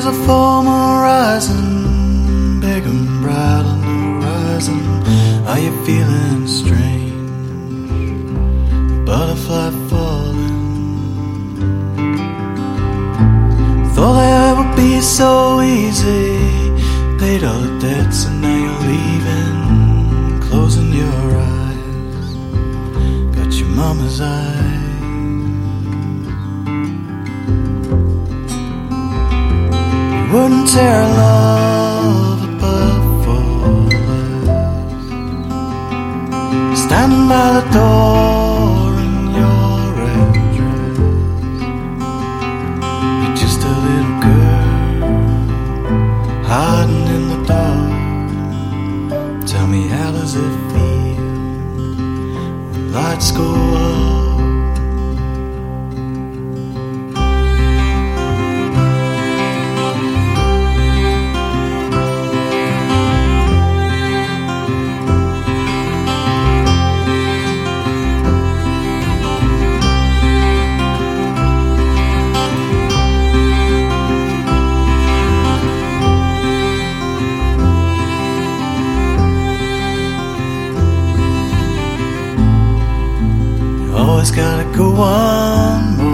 a full moon rising, big and bright on the horizon. Are you feeling strange? Butterfly falling. Thought it would be so easy. Paid all the debts and now you're leaving. Closing your eyes, got your mama's eyes. You wouldn't tear love apart for less. Standing by the door in your red dress. You're just a little girl hiding in the dark. Tell me, how does it feel when lights go up? Always gotta go on